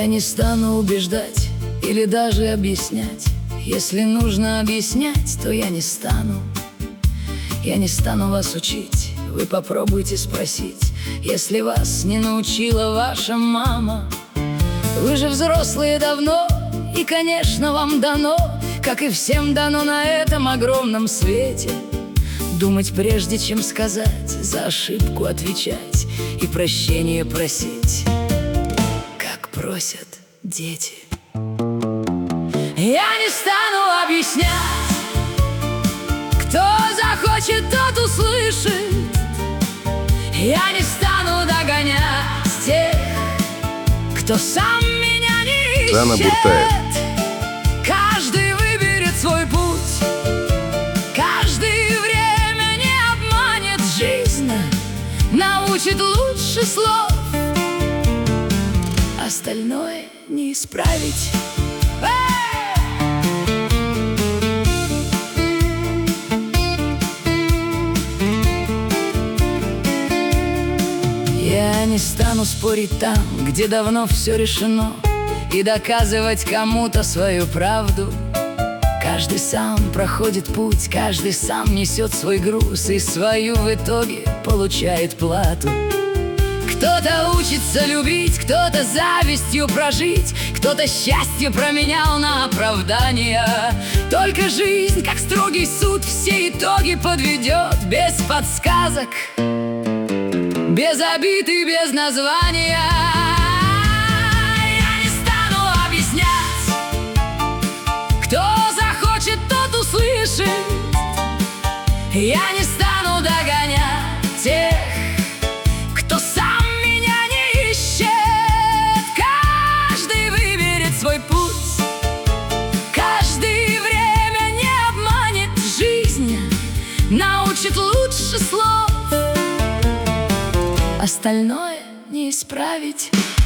Я не стану убеждать или даже объяснять. Если нужно объяснять, то я не стану. Я не стану вас учить, вы попробуйте спросить, если вас не научила ваша мама. Вы же взрослые давно, и, конечно, вам дано, как и всем дано на этом огромном свете, думать прежде, чем сказать, за ошибку отвечать и прощение просить, как просят дети. Я не стану объяснять, кто захочет, тот услышит. Я не стану догонять тех, кто сам меня не ищет. Жанна Буртаев. Каждый выберет свой путь, каждый время не обманет. Жизнь научит лучше слов, остальное не исправить. Я не стану спорить там, где давно все решено, и доказывать кому-то свою правду. Каждый сам проходит путь, каждый сам несет свой груз и свою в итоге получает плату. Кто-то учится любить, кто-то завистью прожить, кто-то счастье променял на оправдание. Только жизнь, как строгий суд, все итоги подведет без подсказок, без обид и без названия. Я не стану объяснять, кто захочет, тот услышит. Я не стану догонять тех, кто сам меня не ищет. Каждый выберет свой путь, каждый время не обманет. Жизнь научит лучше слов, остальное не исправить.